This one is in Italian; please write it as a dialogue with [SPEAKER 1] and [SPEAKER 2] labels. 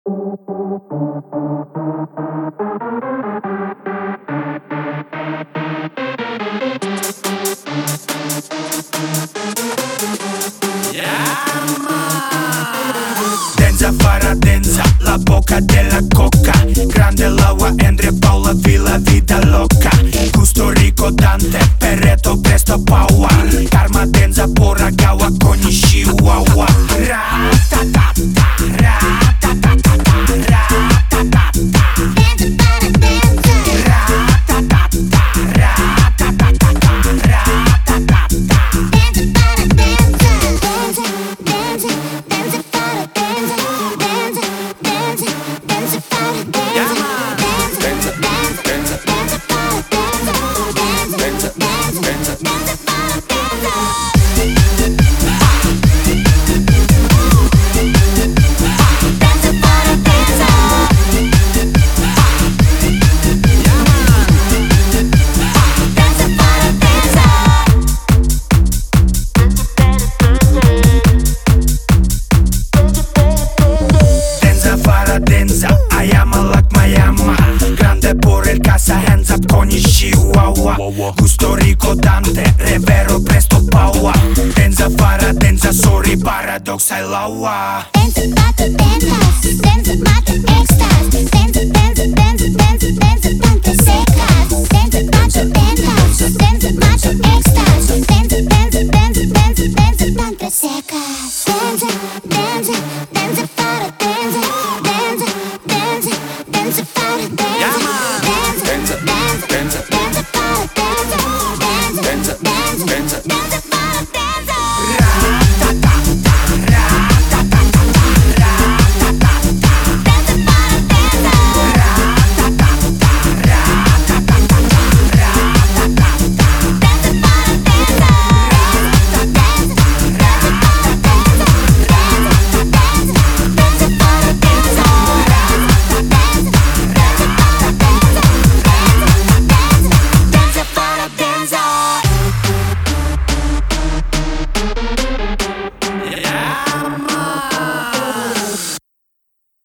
[SPEAKER 1] Denza farà denza, la bocca della cocca. Grande Laura, Andrea, Paola, Villa, vita loca. Gusto rico, Dante, Perreto, presto, power. Karma, denza, pura, gawa, cogni, chihuahua. Ra-ta-ta-ta, ra-ta-ta-ta, ra-ta-ta-ta. Gusto rico, Dante, Revero, presto, power. Denza farà denza, sorry, paradox, I lawa.
[SPEAKER 2] Denza, denza.